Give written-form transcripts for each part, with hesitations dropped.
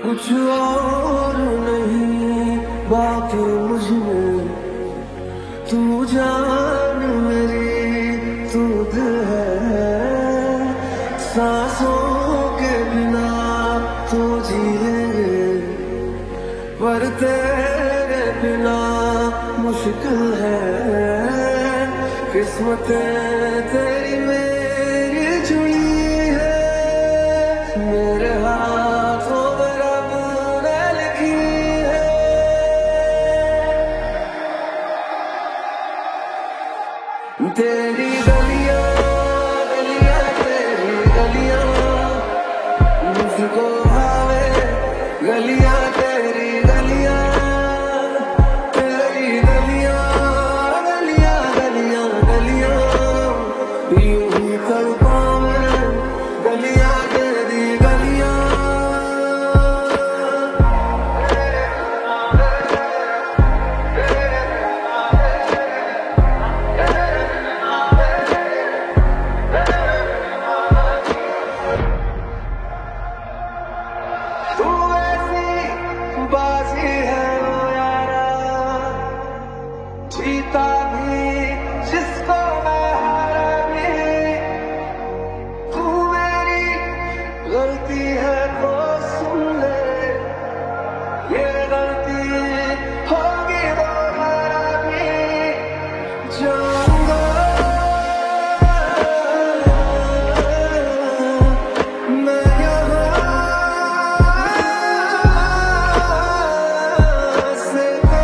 कुछ और नहीं बाकी मुझमें, तू जान मेरी तू दिल है। सांसों के बिना तू जिएंगे, पर तेरे बिना मुश्किल है। किस्मतें तेरी मेरी जुड़ी है, मेरे हाथों में रब ने लिखी है। तेरी गलियां गलियां तेरी गलियां मुझको भावे, गलियां तेरी गलियां तेरी गलियां गलियां गलियां गलियां यूं ही तड़पा मैं, गलियां तेरी गलियां। तू ऐसी बाजी है वो यारा, जीता भी जिसको मैं हारा भी। तू मेरी गलती है तो सुन ले, ये गलती होगी दोबारा भी। जाऊंगा मैं यहाँ से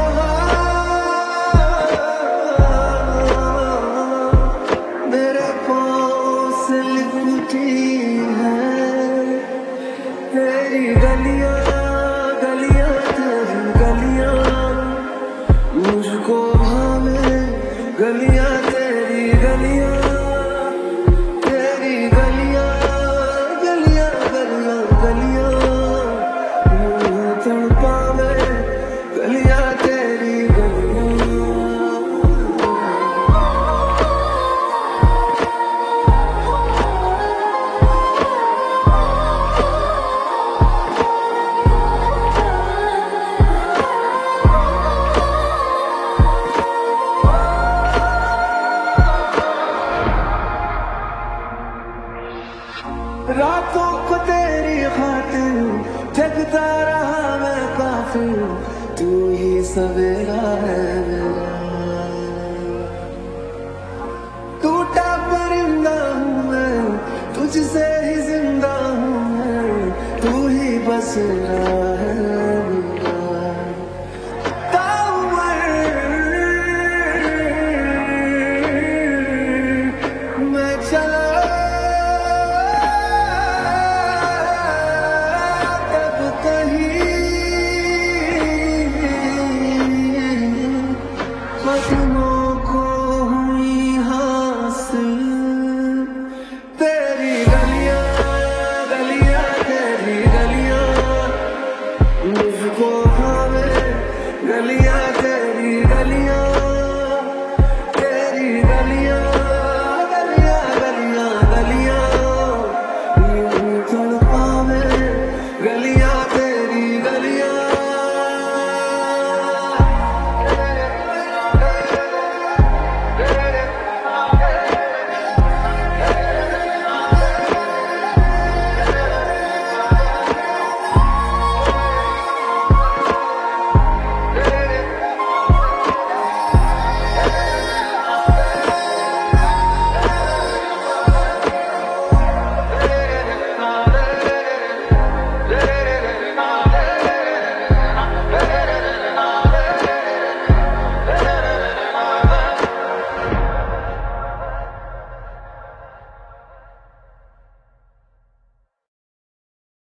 मेरे पाँव से लिपटी है तेरी गलियां गलियां तेरी गलियां मुझको भावे, गलियां तेरी गलियां तेरी गलियां गलियां गलियां गलियां यूं तड़पा मैं, गलियां तेरी गलियां। रातों को तेरी खातिर जगता रहा मैं काफी, तू ही सवेरा है मेरा। टूटा परिंदा हूँ मैं, तुझसे ही जिंदा हूँ मैं, तू ही बस रहा है।